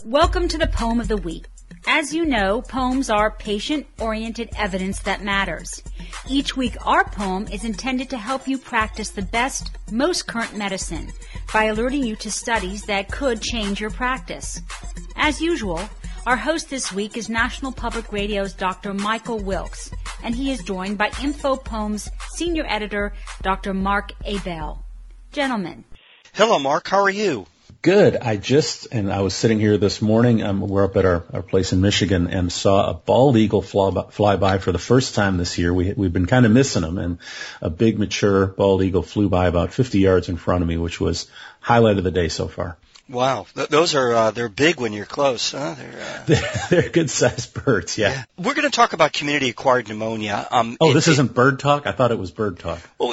Welcome to the Poem of the Week. As you know, poems are patient-oriented evidence that matters. Each week, our poem is intended to help you practice the best, most current medicine by alerting you to studies that could change your practice. As usual, our host this week is National Public Radio's Dr. Michael Wilkes, and he is joined by Info Poems Senior Editor, Dr. Mark Abell. Gentlemen. Hello, Mark. How are you? Good. I was sitting here this morning. We're up at our place in Michigan and saw a bald eagle fly by for the first time this year. We've been kind of missing them, and a big mature bald eagle flew by about 50 yards in front of me, which was highlight of the day so far. Wow, those are they're big when you're close, huh? They're good-sized birds, yeah. We're going to talk about community-acquired pneumonia. This isn't bird talk? I thought it was bird talk. Well,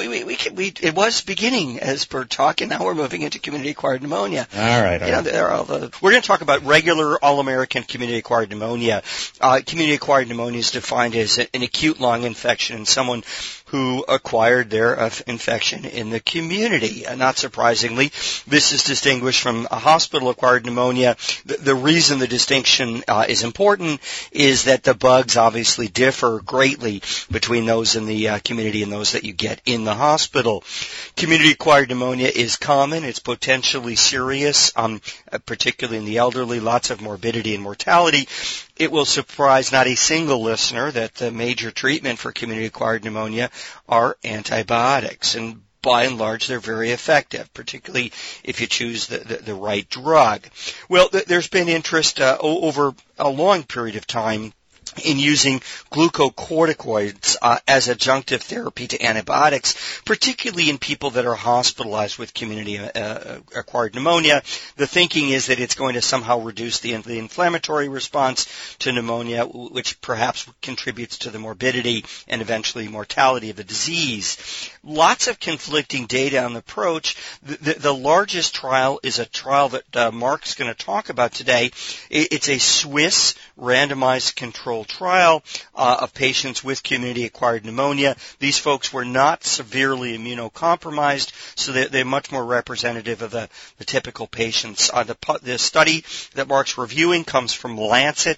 it was beginning as bird talk, and now we're moving into community-acquired pneumonia. All right. We're going to talk about regular all-American community-acquired pneumonia. Community-acquired pneumonia is defined as an acute lung infection in someone who acquired their infection in the community. Not surprisingly, this is distinguished from a hospital-acquired pneumonia. The reason the distinction is important is that the bugs obviously differ greatly between those in the community and those that you get in the hospital. Community-acquired pneumonia is common. It's potentially serious, particularly in the elderly, lots of morbidity and mortality. It will surprise not a single listener that the major treatment for community-acquired pneumonia are antibiotics, and by and large they're very effective, particularly if you choose the right drug. Well, there's been interest over a long period of time in using glucocorticoids as adjunctive therapy to antibiotics, particularly in people that are hospitalized with community-acquired pneumonia. The thinking is that it's going to somehow reduce the inflammatory response to pneumonia, which perhaps contributes to the morbidity and eventually mortality of the disease. Lots of conflicting data on the approach. The largest trial is a trial that Mark's going to talk about today. It's a Swiss randomized controlled trial of patients with community-acquired pneumonia. These folks were not severely immunocompromised, so they're much more representative of the typical patients. The study that Mark's reviewing comes from Lancet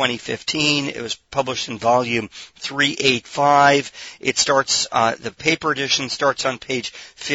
2015. It was published in volume 385. It starts, the paper edition starts on page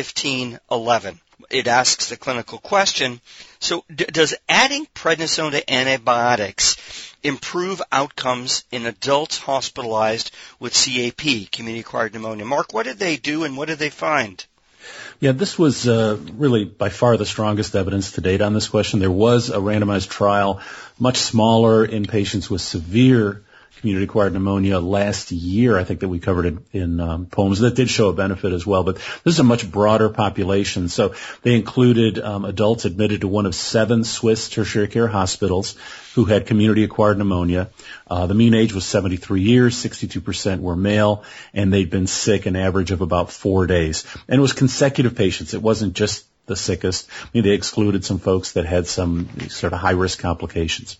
1511. It asks the clinical question, so does adding prednisone to antibiotics improve outcomes in adults hospitalized with CAP, community-acquired pneumonia? Mark, what did they do and what did they find? Yeah, this was really by far the strongest evidence to date on this question. There was a randomized trial, much smaller, in patients with severe community-acquired pneumonia last year, I think, that we covered in poems, that did show a benefit as well. But this is a much broader population. So they included adults admitted to one of 7 Swiss tertiary care hospitals who had community-acquired pneumonia. The mean age was 73 years, 62% were male, and they'd been sick an average of about 4 days. And it was consecutive patients. It wasn't just the sickest. They excluded some folks that had some sort of high-risk complications.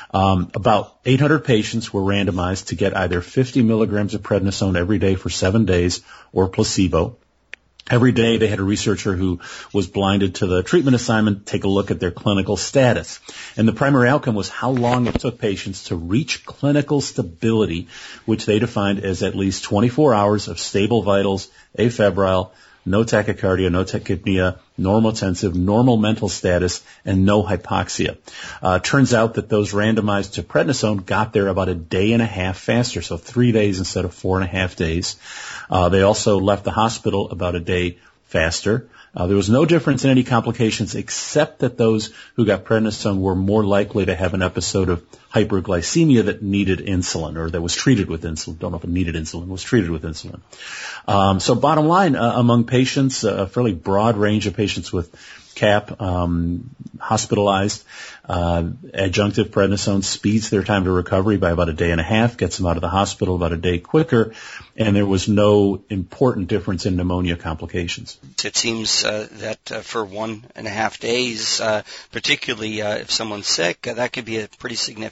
About 800 patients were randomized to get either 50 milligrams of prednisone every day for 7 days or placebo. Every day they had a researcher who was blinded to the treatment assignment take a look at their clinical status. And the primary outcome was how long it took patients to reach clinical stability, which they defined as at least 24 hours of stable vitals, afebrile, no tachycardia, no tachypnea, normotensive, normal mental status, and no hypoxia. Turns out that those randomized to prednisone got there about a day and a half faster, so 3 days instead of 4.5 days. They also left the hospital about a day faster. There was no difference in any complications except that those who got prednisone were more likely to have an episode of hyperglycemia that needed insulin, or that was treated with insulin. Don't know if it needed insulin, was treated with insulin. So bottom line, among patients, a fairly broad range of patients with CAP, hospitalized, adjunctive prednisone speeds their time to recovery by about a day and a half, gets them out of the hospital about a day quicker, and there was no important difference in pneumonia complications. It seems that for 1.5 days, particularly if someone's sick, that could be a pretty significant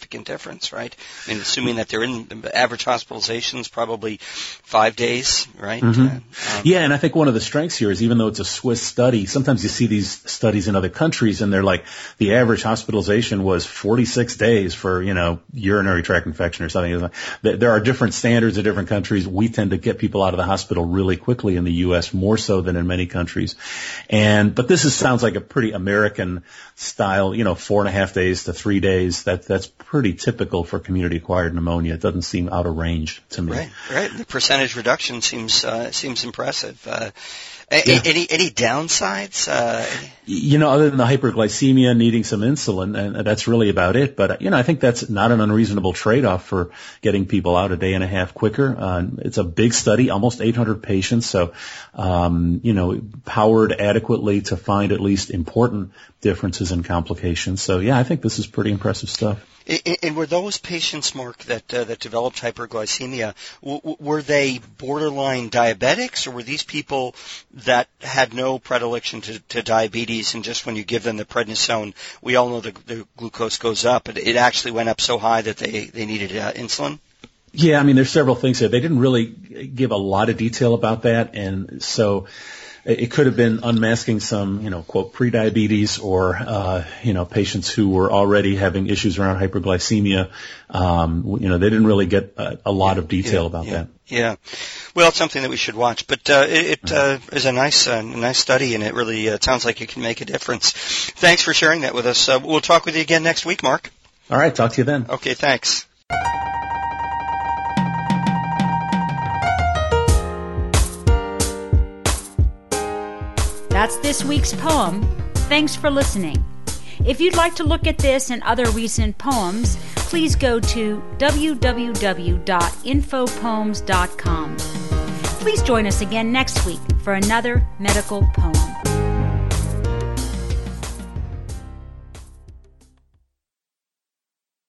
significant difference, right? I mean, assuming that they're in the average hospitalizations, probably 5 days, right? Yeah, and I think one of the strengths here is even though it's a Swiss study, sometimes you see these studies in other countries and they're like, the average hospitalization was 46 days for, urinary tract infection or something. There are different standards in different countries. We tend to get people out of the hospital really quickly in the U.S., more so than in many countries. But this sounds like a pretty American style, 4.5 days to 3 days. That's pretty typical for community-acquired pneumonia. It doesn't seem out of range to me. Right. The percentage reduction seems impressive. Any downsides? Other than the hyperglycemia, needing some insulin, and that's really about it. But, I think that's not an unreasonable trade-off for getting people out a day and a half quicker. It's a big study, almost 800 patients, so, powered adequately to find at least important differences in complications. So, I think this is pretty impressive stuff. And were those patients, Mark, that developed hyperglycemia, were they borderline diabetics, or were these people that had no predilection to diabetes, and just when you give them the prednisone, we all know the glucose goes up, but it actually went up so high that they needed insulin? Yeah, there's several things there. They didn't really give a lot of detail about that, and so it could have been unmasking some, quote, prediabetes or, patients who were already having issues around hyperglycemia. They didn't really get a lot of detail about that. Yeah. Well, it's something that we should watch, but it is a nice study, and it really sounds like it can make a difference. Thanks for sharing that with us. We'll talk with you again next week, Mark. All right. Talk to you then. Okay. Thanks. That's this week's poem. Thanks for listening. If you'd like to look at this and other recent poems, please go to www.infopoems.com. Please join us again next week for another medical poem.